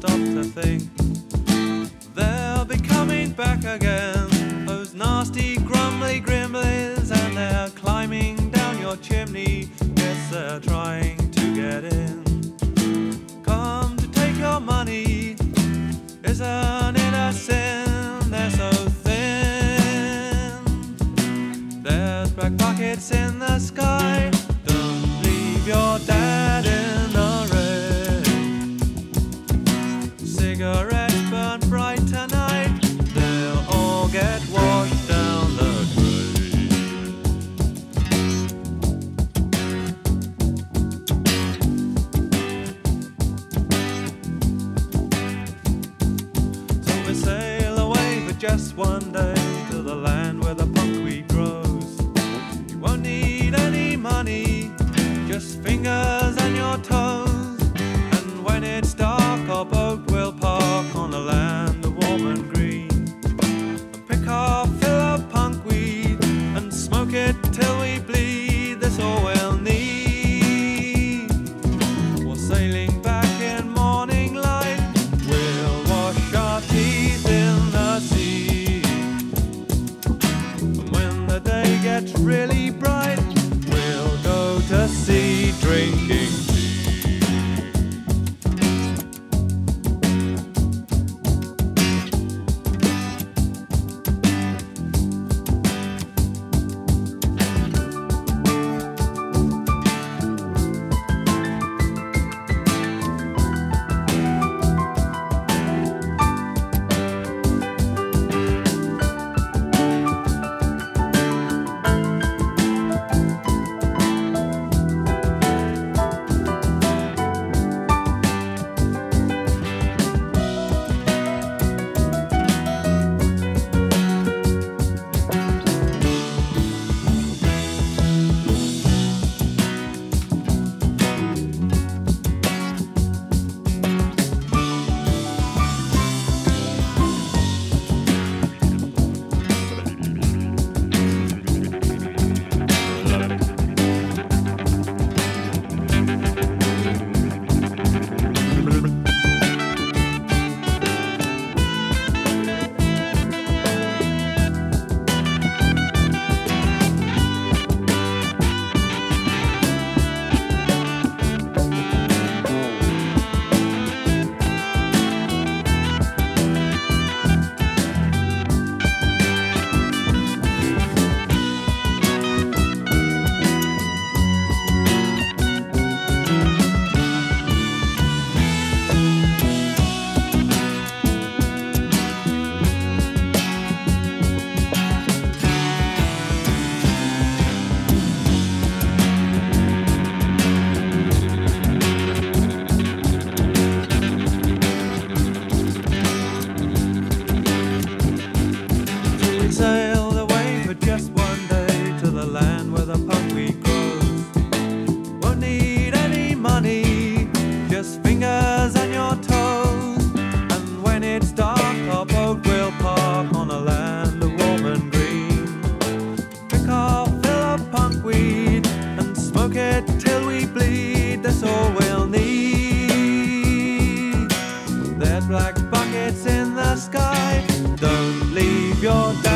stop to think. They'll be coming back again, those nasty grumbly grimblies, and they're climbing down your chimney. Yes, they're trying to get in. Come to take your money, isn't it a sin? They're so thin. There's black buckets in the sky. Don't leave your dad in the rain. Cigarettes burn bright tonight. They'll all get washed down the sail away for just one day to the land where the punkweed grows. You won't need any money, just fingers and your toes. And when it's dark, our boat will park on the land of warm and green, and pick our fill of punkweed and smoke it till we bleed. That's all we'll need. While sailing back in morning light, we'll wash our teeth in the sea. And when the day gets really bright, we'll go to sea drinking tea. Sailed away for just one day to the land where the punkweed grows. Won't need any money, just fingers and your toes. And when it's dark, our boat will park on a land of warm and green. Pick our fill of punkweed and smoke it till we bleed. That's all we'll need. There's black buckets in the sky. Don't leave your